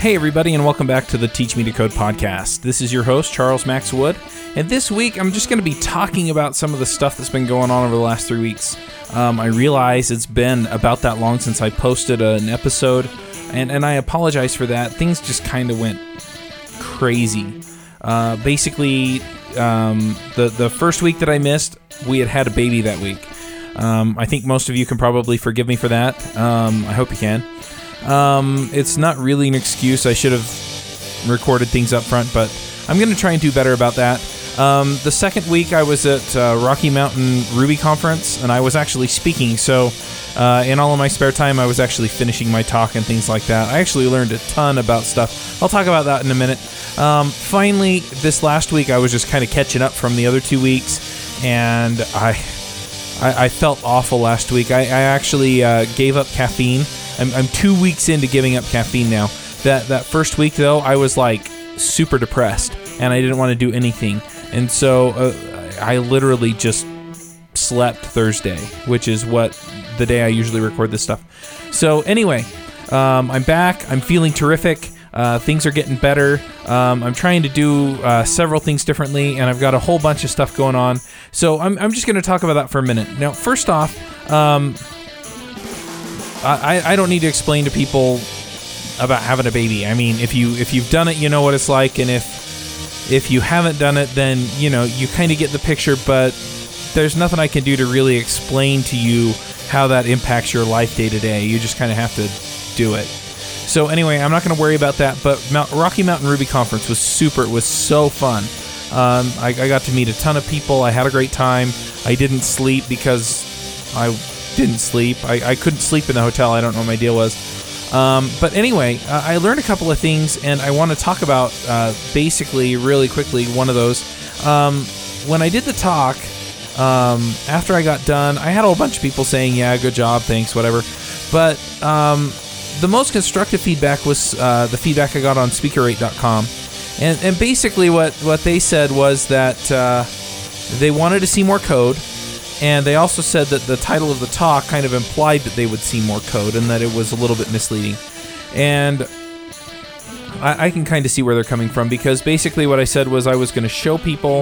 Hey everybody, and welcome back to the Teach Me to Code podcast. This is your host, Charles Max Wood, and this week I'm just going to be talking about some of the stuff that's been going on over the last 3 weeks. I realize it's been about that long since I posted an episode, and I apologize for that. Things just kind of went crazy. Basically, the first week that I missed, we had a baby that week. I think most of you can probably forgive me for that. I hope you can. It's not really an excuse. I should have recorded things up front, but I'm going to try and do better about that. The second week I was at Rocky Mountain Ruby Conference, and I was actually speaking, so in all of my spare time I was actually finishing my talk and things like that. I actually learned a ton about stuff. I'll talk about that in a minute. Finally, this last week I was just kind of catching up from the other 2 weeks, and I felt awful last week. I actually gave up caffeine. I'm 2 weeks into giving up caffeine now. That first week, though, I was like super depressed, and I didn't want to do anything. And so I literally just slept Thursday, which is what the day I usually record this stuff. So anyway, I'm back. I'm feeling terrific. Things are getting better. I'm trying to do several things differently, and I've got a whole bunch of stuff going on. So I'm just going to talk about that for a minute. Now, first off, I don't need to explain to people about having a baby. I mean, if you've done it, you know what it's like, and if you haven't done it, then you kind of get the picture. But there's nothing I can do to really explain to you how that impacts your life day to day. You just kind of have to do it. So anyway, I'm not going to worry about that. But Rocky Mountain Ruby Conference was super. It was so fun. I got to meet a ton of people. I had a great time. I didn't sleep because I didn't sleep. I couldn't sleep in the hotel. I don't know what my deal was. But anyway, I learned a couple of things, and I want to talk about basically really quickly one of those. When I did the talk, after I got done, I had a whole bunch of people saying, yeah, good job, thanks, whatever. But the most constructive feedback was the feedback I got on SpeakerRate.com. And basically what they said was that they wanted to see more code. And they also said that the title of the talk kind of implied that they would see more code and that it was a little bit misleading. And I can kind of see where they're coming from, because basically what I said was I was going to show people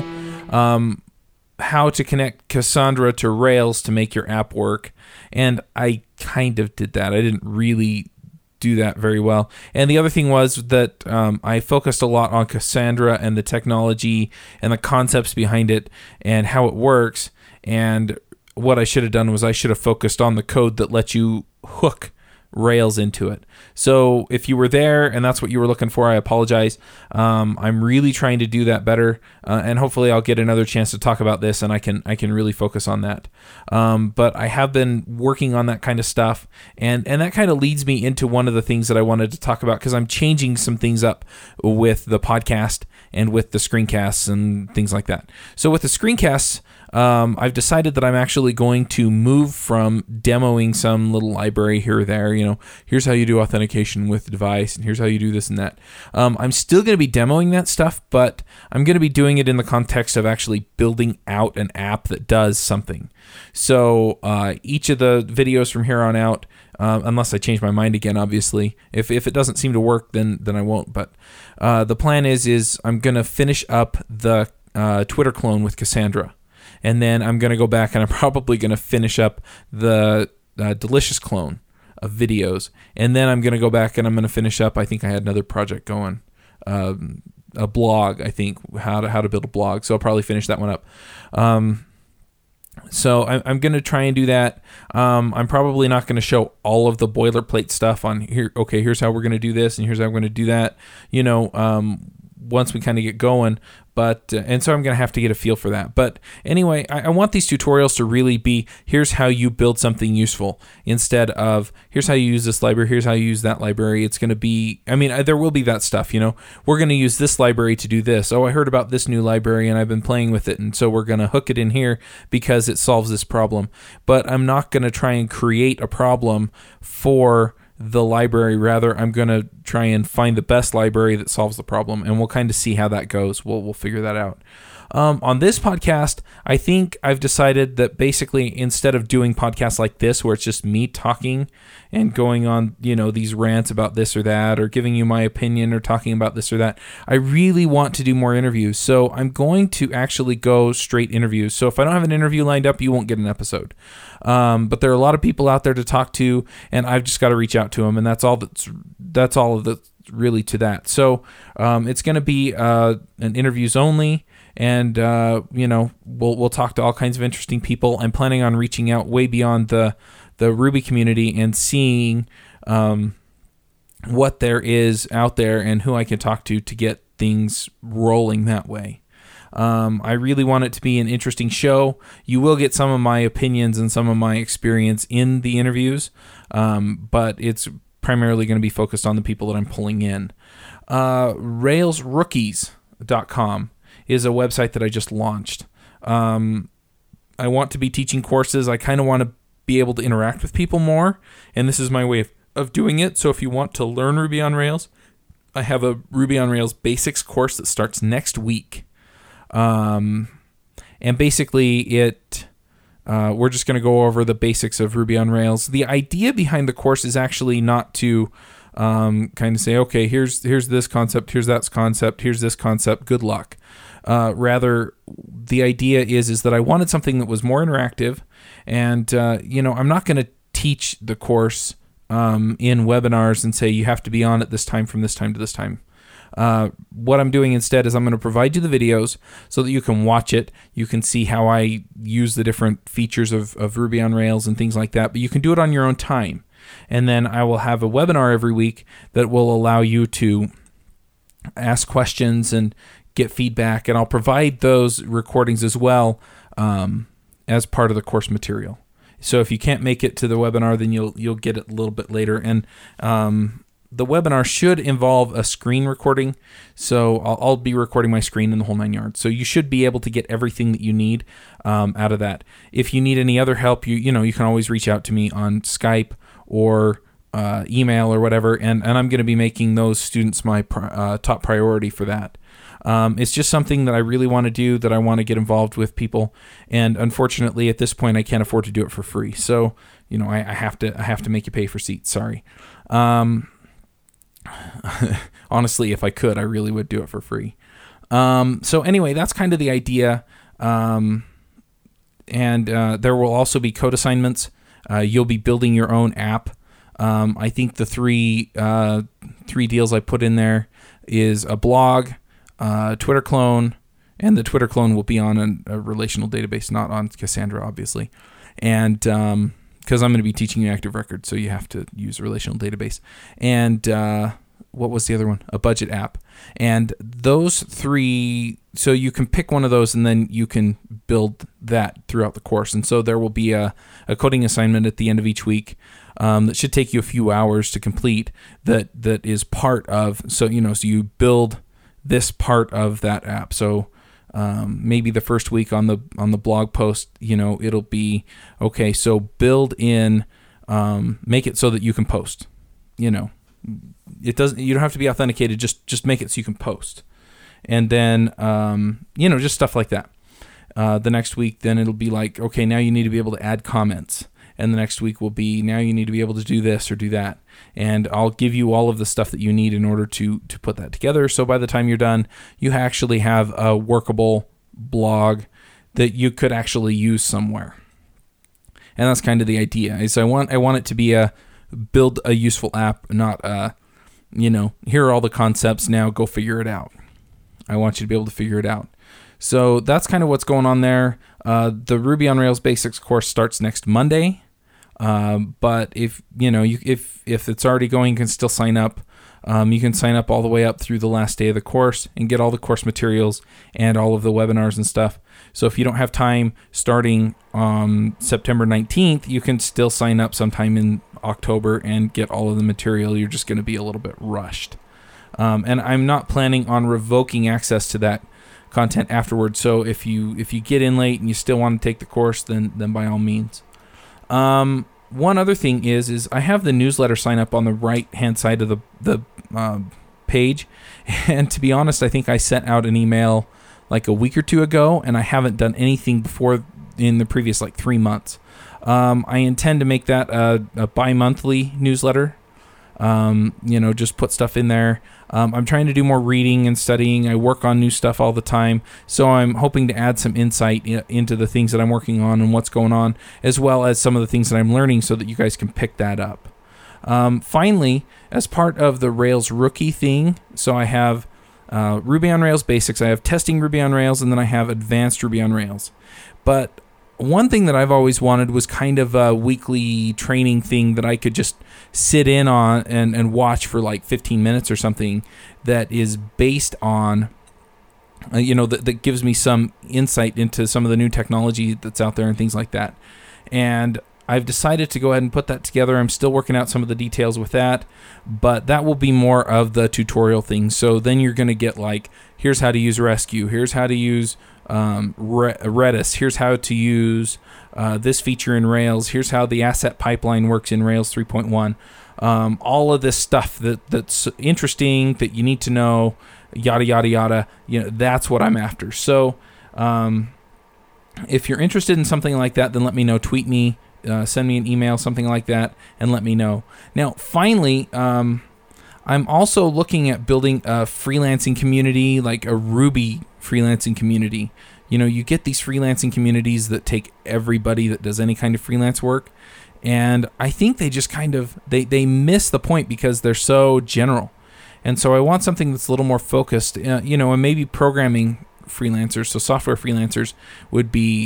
how to connect Cassandra to Rails to make your app work. And I kind of did that. I didn't really do that very well. And the other thing was that I focused a lot on Cassandra and the technology and the concepts behind it and how it works. And what I should have done was I should have focused on the code that lets you hook Rails into it. So if you were there and that's what you were looking for, I apologize. I'm really trying to do that better, and hopefully I'll get another chance to talk about this, and I can really focus on that. But I have been working on that kind of stuff, and that kind of leads me into one of the things that I wanted to talk about, because I'm changing some things up with the podcast and with the screencasts and things like that. So with the screencasts, I've decided that I'm actually going to move from demoing some little library here or there. Here's how you do authentication with the device, and here's how you do this and that. I'm still going to be demoing that stuff, but I'm going to be doing it in the context of actually building out an app that does something. So each of the videos from here on out, unless I change my mind again, obviously, if it doesn't seem to work, then I won't. But the plan is I'm going to finish up the Twitter clone with Cassandra. And then I'm going to go back and I'm probably going to finish up the Delicious clone of videos. And then I'm going to go back and I'm going to finish up, I think I had another project going, a blog, I think, how to build a blog. So I'll probably finish that one up. So I'm going to try and do that. I'm probably not going to show all of the boilerplate stuff on here. Okay, here's how we're going to do this, and here's how we're going to do that. Once we kind of get going. But and so I'm going to have to get a feel for that. But anyway, I want these tutorials to really be, here's how you build something useful, instead of here's how you use this library, here's how you use that library. It's going to be, there will be that stuff, we're going to use this library to do this. Oh, I heard about this new library and I've been playing with it, and so we're going to hook it in here because it solves this problem. But I'm not going to try and create a problem for the library. Rather, I'm going to try and find the best library that solves the problem, and we'll kind of see how that goes. We'll figure that out. On this podcast, I think I've decided that basically instead of doing podcasts like this, where it's just me talking and going on, these rants about this or that, or giving you my opinion or talking about this or that, I really want to do more interviews. So I'm going to actually go straight interviews. So if I don't have an interview lined up, you won't get an episode. But there are a lot of people out there to talk to, and I've just got to reach out to them, and that's all of the really to that. So it's going to be an interviews only. And, we'll talk to all kinds of interesting people. I'm planning on reaching out way beyond the Ruby community and seeing what there is out there and who I can talk to get things rolling that way. I really want it to be an interesting show. You will get some of my opinions and some of my experience in the interviews, but it's primarily going to be focused on the people that I'm pulling in. RailsRookies.com is a website that I just launched. I want to be teaching courses. I kind of want to be able to interact with people more, and this is my way of doing it. So if you want to learn Ruby on Rails, I have a Ruby on Rails basics course that starts next week. And basically we're just going to go over the basics of Ruby on Rails. The idea behind the course is actually not to kind of say, okay, here's this concept, here's that concept, here's this concept, good luck. Rather, the idea is that I wanted something that was more interactive, and I'm not going to teach the course in webinars and say you have to be on at this time from this time to this time. What I'm doing instead is I'm going to provide you the videos so that you can watch it. You can see how I use the different features of Ruby on Rails and things like that, but you can do it on your own time. And then I will have a webinar every week that will allow you to ask questions and get feedback, and I'll provide those recordings as well as part of the course material. So if you can't make it to the webinar, then you'll get it a little bit later. And the webinar should involve a screen recording, so I'll be recording my screen in the whole 9 yards. So you should be able to get everything that you need out of that. If you need any other help, you can always reach out to me on Skype or email or whatever, and I'm going to be making those students my top priority for that. It's just something that I really want to do, that I want to get involved with people, and unfortunately at this point I can't afford to do it for free. So I have to make you pay for seats. Sorry. Honestly, if I could, I really would do it for free. So anyway, that's kind of the idea. And there will also be code assignments. You'll be building your own app. I think the three deals I put in there is a blog, Twitter clone, and the Twitter clone will be on a relational database, not on Cassandra, obviously. And because I'm going to be teaching you Active Record, so you have to use a relational database. And what was the other one? A budget app. And those three, so you can pick one of those and then you can build that throughout the course. And so there will be a coding assignment at the end of each week that should take you a few hours to complete that is part of, so you build this part of that app. So maybe the first week on the blog post, it'll be, okay, so build in, make it so that you can post, it doesn't, you don't have to be authenticated, just make it so you can post. And then, just stuff like that. The next week, then it'll be like, okay, now you need to be able to add comments. And the next week will be, now you need to be able to do this or do that. And I'll give you all of the stuff that you need in order to put that together. So by the time you're done, you actually have a workable blog that you could actually use somewhere. And that's kind of the idea. Is I want it to be build a useful app, not here are all the concepts, now go figure it out. I want you to be able to figure it out. So that's kind of what's going on there. The Ruby on Rails Basics course starts next Monday. But if it's already going, you can still sign up. You can sign up all the way up through the last day of the course and get all the course materials and all of the webinars and stuff. So if you don't have time starting on September 19th, you can still sign up sometime in October and get all of the material. You're just going to be a little bit rushed. And I'm not planning on revoking access to that content afterwards. So if you get in late and you still want to take the course, then by all means. One other thing is I have the newsletter sign up on the right-hand side of the page. And to be honest, I think I sent out an email like a week or two ago, and I haven't done anything before in the previous like 3 months. I intend to make that a bi-monthly newsletter. Just put stuff in there. I'm trying to do more reading and studying. I work on new stuff all the time, so I'm hoping to add some insight into the things that I'm working on and what's going on, as well as some of the things that I'm learning so that you guys can pick that up. Finally, as part of the Rails Rookie thing, so I have Ruby on Rails Basics, I have Testing Ruby on Rails, and then I have Advanced Ruby on Rails. But one thing that I've always wanted was kind of a weekly training thing that I could just sit in on and watch for like 15 minutes or something that is based on, that gives me some insight into some of the new technology that's out there and things like that. And I've decided to go ahead and put that together. I'm still working out some of the details with that, but that will be more of the tutorial thing. So then you're going to get like, here's how to use Rescue, here's how to use Redis, here's how to use this feature in Rails, here's how the asset pipeline works in Rails 3.1. All of this stuff that's interesting that you need to know, yada yada yada. That's what I'm after. So if you're interested in something like that, then let me know. Tweet me, send me an email, something like that, and let me know. Now, finally, I'm also looking at building a freelancing community, like a Ruby freelancing community. You get these freelancing communities that take everybody that does any kind of freelance work, and I think they just kind of they miss the point because they're so general. And so I want something that's a little more focused, and maybe programming freelancers, so software freelancers would be,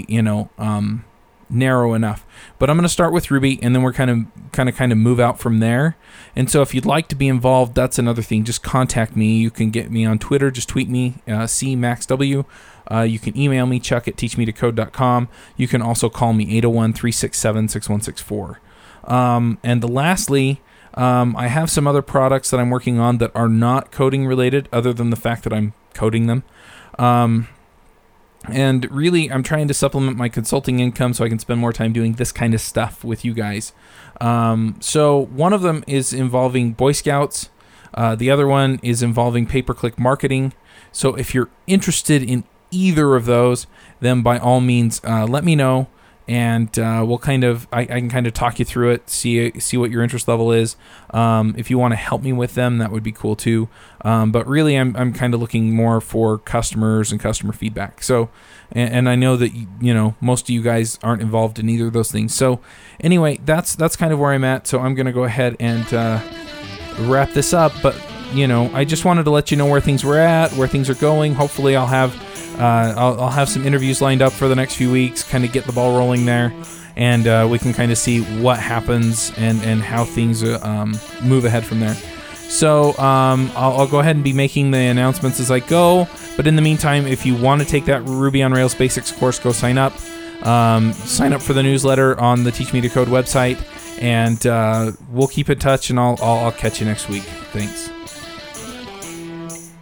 narrow enough. But I'm going to start with Ruby, and then we're kind of move out from there. And so if you'd like to be involved, that's another thing. Just contact me. You can get me on Twitter. Just tweet me, CMaxW. You can email me, chuck@teachmetocode.com. You can also call me 801-367-6164. And lastly, I have some other products that I'm working on that are not coding related, other than the fact that I'm coding them. And really, I'm trying to supplement my consulting income so I can spend more time doing this kind of stuff with you guys. So one of them is involving Boy Scouts. The other one is involving pay-per-click marketing. So if you're interested in either of those, then by all means, let me know. And we'll I can kind of talk you through it, see what your interest level is. If you want to help me with them, that would be cool too. But really, I'm kind of looking more for customers and customer feedback. So, and I know that most of you guys aren't involved in either of those things. So, anyway, that's kind of where I'm at. So I'm gonna go ahead and wrap this up. But I just wanted to let you know where things were at, where things are going. Hopefully, I'll have some interviews lined up for the next few weeks, kind of get the ball rolling there, and we can kind of see what happens and how things move ahead from there. So I'll go ahead and be making the announcements as I go, but in the meantime, if you want to take that Ruby on Rails Basics course, go sign up. Sign up for the newsletter on the Teach Me to Code website, and we'll keep in touch, and I'll catch you next week. Thanks.